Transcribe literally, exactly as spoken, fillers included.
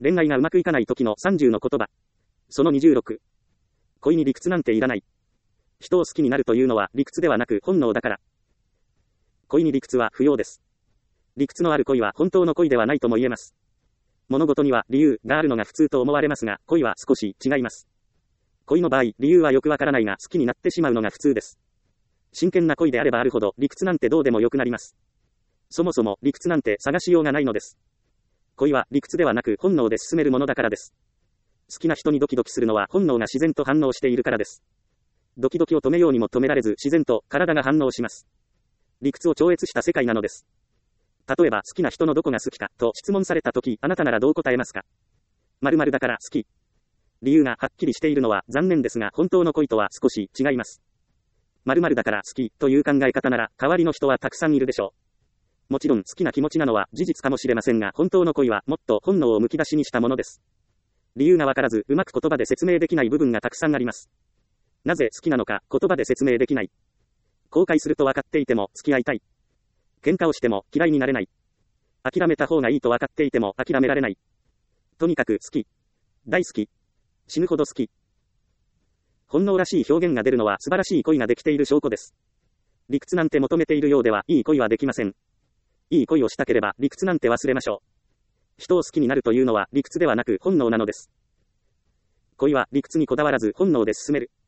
恋愛がうまくいかない時のさんじゅうの言葉。そのにじゅうろく。恋に理屈なんていらない。人を好きになるというのは理屈ではなく本能だから。恋に理屈は不要です。理屈のある恋は本当の恋ではないとも言えます。物事には理由があるのが普通と思われますが、恋は少し違います。恋の場合、理由はよくわからないが好きになってしまうのが普通です。真剣な恋であればあるほど理屈なんてどうでもよくなります。そもそも理屈なんて探しようがないのです。恋は理屈ではなく本能で進めるものだからです。好きな人にドキドキするのは本能が自然と反応しているからです。ドキドキを止めようにも止められず自然と体が反応します。理屈を超越した世界なのです。例えば好きな人のどこが好きかと質問されたとき、あなたならどう答えますか？〇〇だから好き。理由がはっきりしているのは残念ですが本当の恋とは少し違います。〇〇だから好きという考え方なら代わりの人はたくさんいるでしょう。もちろん好きな気持ちなのは事実かもしれませんが本当の恋はもっと本能をむき出しにしたものです。理由がわからずうまく言葉で説明できない部分がたくさんあります。なぜ好きなのか言葉で説明できない。後悔すると分かっていても付き合いたい。喧嘩をしても嫌いになれない。諦めた方がいいと分かっていても諦められない。とにかく好き。大好き。死ぬほど好き。本能らしい表現が出るのは素晴らしい恋ができている証拠です。理屈なんて求めているようではいい恋はできません。いい恋をしたければ理屈なんて忘れましょう。人を好きになるというのは理屈ではなく本能なのです。恋は理屈にこだわらず本能で進める。